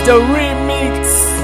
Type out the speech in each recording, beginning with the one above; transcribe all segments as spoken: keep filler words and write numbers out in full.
the remix.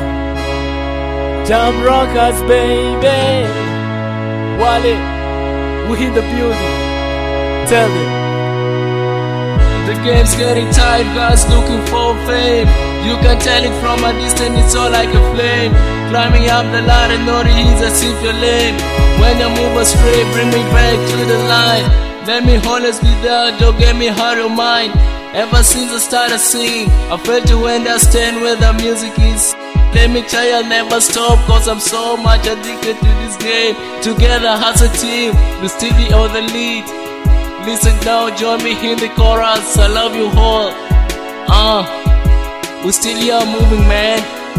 Jam Rockers, baby. Wale, we in the building. Tell them. The game's getting tight, guys looking for fame. You can tell it from a distance, it's all like a flame. Climbing up the ladder, not easy as if you're lame. When you move astray, bring me back to the line. Let me always be there, don't get me hard of mine. Ever since I started singing, I failed to understand where the music is. Let me tell you, I'll never stop, cause I'm so much addicted to this game. Together as a team, we still be on the lead. Listen now, join me in the chorus. I love you all. Uh, we still here moving, man.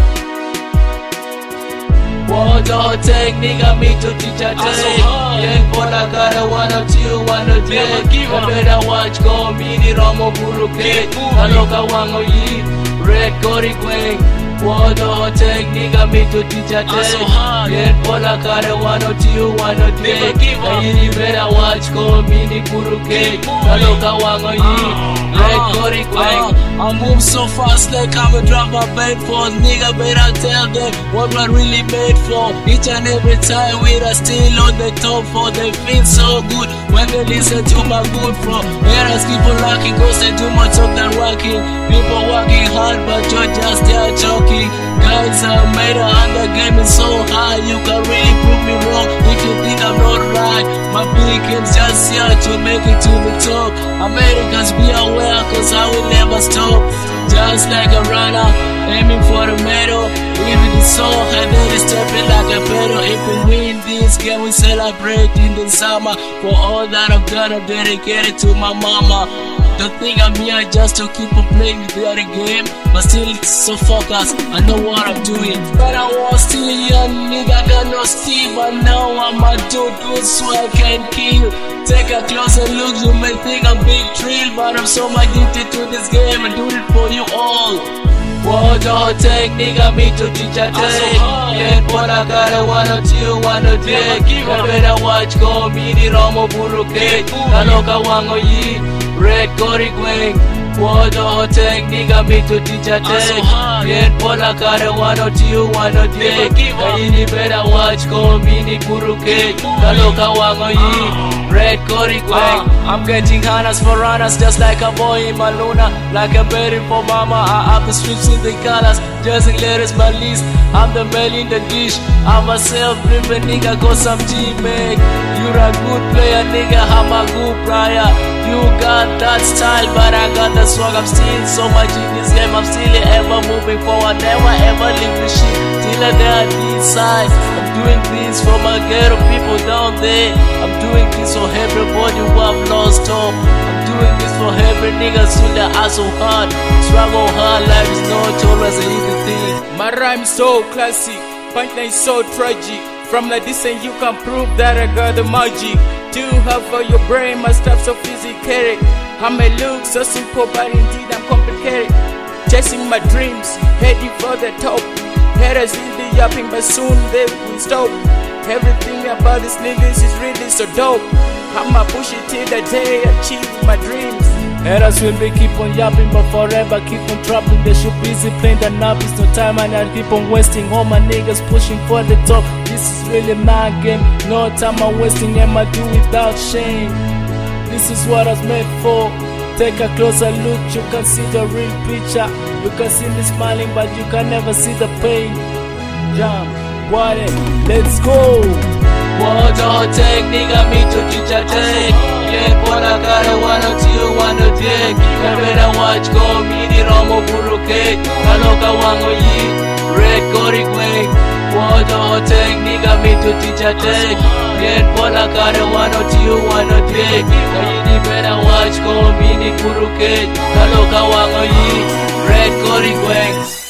What the take, nigga, me to teach a day. Young boy, I gotta one or two, one or two. I better watch, go, mini Romo Buruke. I look at one of you, red Cory Quang. What the take, nigga, me to teach a day. Young boy, I gotta one or two, one or two. I better watch, go, mini Buruke. I look at one of you, red Cory Quang. I move so fast like I'm a drop my bed for. Nigga, better tell them what we're really made for. Each and every time we are still on the top for. They feel so good when they listen to my good flow. Haters keep on locking cause they do more talk than working. People working hard but you're just there joking. Guys, I made it and the game is so high. You can really prove me wrong if you think I'm not right. My big game's just here to make it to the top. Americans, be aware cause I will never stop. Just like a runner, aiming for the medal. Even the soul, and then it's stepping like a pedal. If we win this game, we celebrate in the summer. For all that I've done, I'm dedicated to my mama. Don't think I'm here just to keep on playing with the other game, but still so focused, I know what I'm doing. But I was still young, nigga, got no steam. But now I'm a dude, dude, so I can kill. Take a closer look, you may think I'm big thrill, but I'm so addicted to this game and do it for you all. What the take, nigga, me to teach a day. Yet what I gotta one or two, one or take. I better watch, go, mini Romo Buruke. Kaloka wango yi, red Cory Quang. What the take, nigga, me to teach a day. Yet what I gotta one or two, one or take. I better watch, go, mini Buruke. Kaloka wango yi, red Cory Quang. I'm getting harness for runners just like a boy in my Luna. Like a berry for mama, I have the strips in the colors. Just in latest my list, I'm the male in the dish. I'm a self-driven nigga, cause I'm G-Meg. You're a good player, nigga, I'm a good player. You got that style, but I got the swag. I'm still so much in this game, I'm still ever moving forward. Never ever leave the shit till I die this side. I'm doing this for my ghetto people down there. I'm doing this for everybody who have lost hope. I'm doing this for every nigga still the hustle hard. Struggle hard, life is not always an easy thing. My rhyme so classic, punchline so tragic. From the distance you can prove that I got the magic. Too hard for your brain, my stuff so physical. I may look so simple, but indeed I'm complicated. Chasing my dreams, heading for the top. Haters will be yapping, but soon they will stop. Everything about these niggas is really so dope. I'ma push it till the day I achieve my dreams. Haters will be keep on yapping, but forever keep on trapping. They should busy playing the nappies, no time and I keep on wasting. All my niggas pushing for the top. This is really my game, no time I'm wasting. I'ma do without shame. This is what I was made for. Take a closer look, you can see the real picture. You can see me smiling, but you can never see the pain. Jam, what it, let's go. What the take, nigga, me to teach a day. Yet what I gotta one or two, one or take. I better watch, go, mini Romo Buruke. Kaloka wango yi, red Cory Quang. What the take, nigga, me to teach a day. Yet what I gotta one or two, one or take. I better watch, go, mini Buruke. Kaloka wango yi, red Cory Quang.